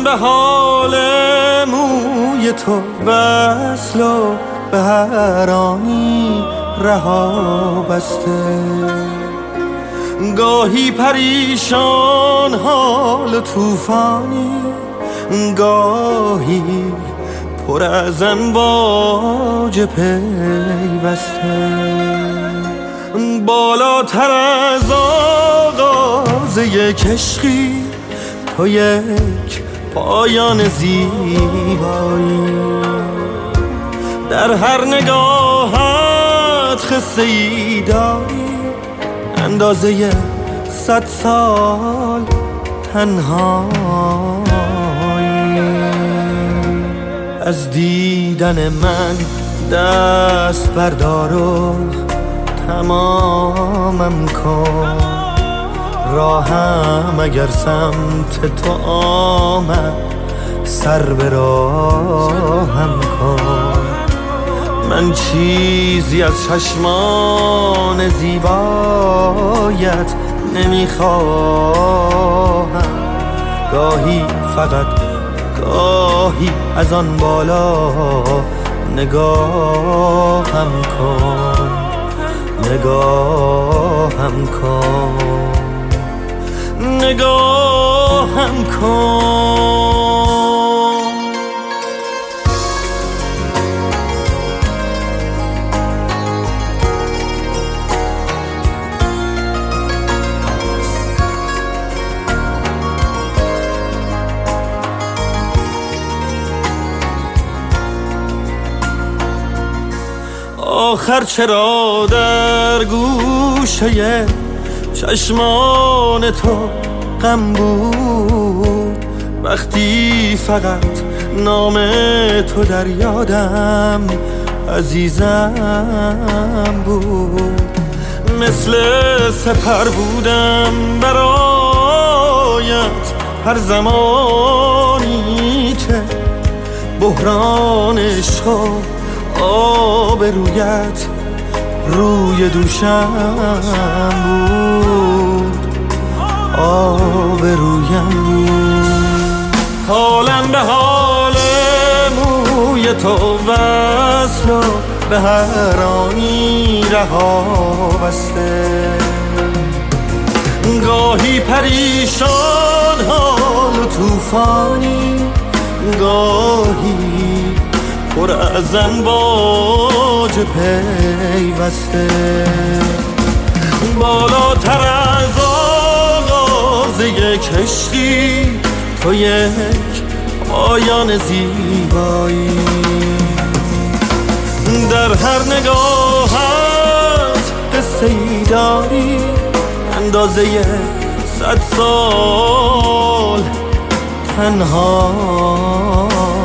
به حال موی تو وصل و به هر آنی رها بسته، گاهی پریشان حال طوفانی، گاهی پر از امواج پیوسته، بالاتر از آغاز یک عشقی تو یک پایان زیبایی، در هر نگاهت قصه ای داری، اندازه 100 سال تنهایی. از دیدن من دست بردار و تمامم کن، راهم اگر سمت تو آمد سر به راهم کن. من چیزی از چشمان زیبایت نمیخواهم، گاهی فقط گاهی از آن بالا نگاهم کن، نگاهم کن، نگاهم کن. آخر چرا در گوشه چشمان تو غم بود، وقتی فقط نام تو در یادم عزیزم بود. مثل سپر بودم برایت هر زمانی که بحران عشق و آب رویت روی دوشم بود، آب رویم بود. حالم به حال موی تو وصل و به هر آنی رها بسته، گاهی پریشان حال و طوفانی، گاهی پر از امواج پیوسته، بالاتر از آغاز یک عشقی تو یک پایان زیبایی، در هر نگاهت قصه ای داری، اندازه 100 سال تنها